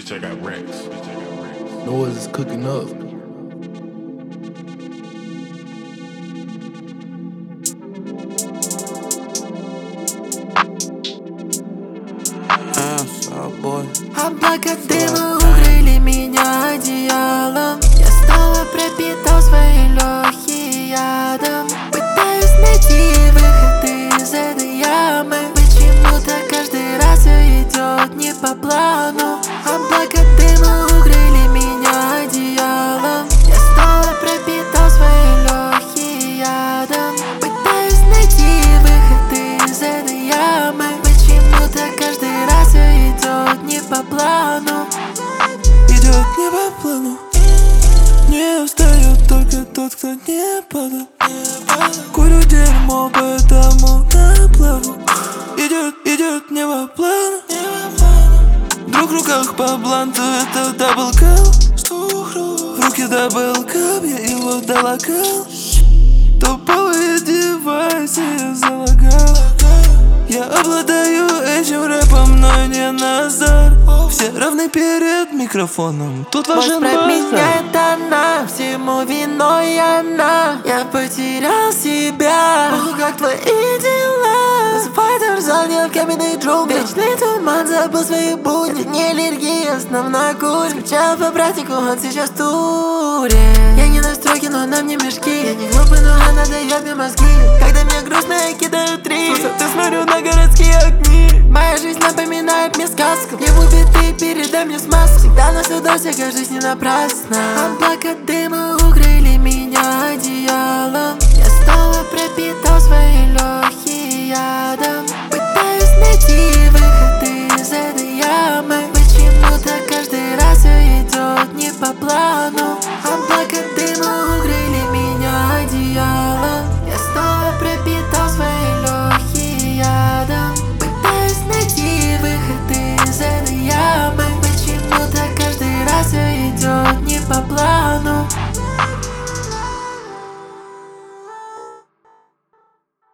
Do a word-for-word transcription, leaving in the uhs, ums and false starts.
Bitch, I got Rex. Bitch, I got Rex. Noise is cooking up. Облака дыма укрыли меня одеялом. Я снова пропитал свои легкие ядом. Пытаюсь найти выход из этой ямы. Почему-то каждый раз все идет не по плану. Облака дыма укрыли меня одеялом. Я снова пропитал свои легкие ядом. Пытаюсь найти выход из этой ямы. Почему-то каждый раз все идет не по плану. Идет не по плану. Не устает только тот, кто не падал. Курю дерьмо, поэтому наплаву. Идет, идет не по плану. Вдруг в руках по бланту это даблкал. В руки даблкап, я его долокал. Топовые девайсы я залагал. Я обладаю этим рэпом, но не Назар. Все равны перед микрофоном. Тут важен базар. Меняет она, всему виной она. Я потерял себя. Ох, как твои дела? Засыпай, замерзал в каменной джунгли. Вечный туман, забыл свои будни. Это не аллергия, основной курс. Скучал по братику, он сейчас в туре. Я не на стройке, но на мне мешки. Я не глупый, но она дает мне мозги. Когда мне грустно, я кидаю три. Ты смотрю на городские огни. Моя жизнь напоминает мне сказку. Мне убиты, передай мне смазку. Всегда на всю дождь, жизнь не напрасно. Облака дыма укрыли меня одеялом. Я снова пропитал свои легкие.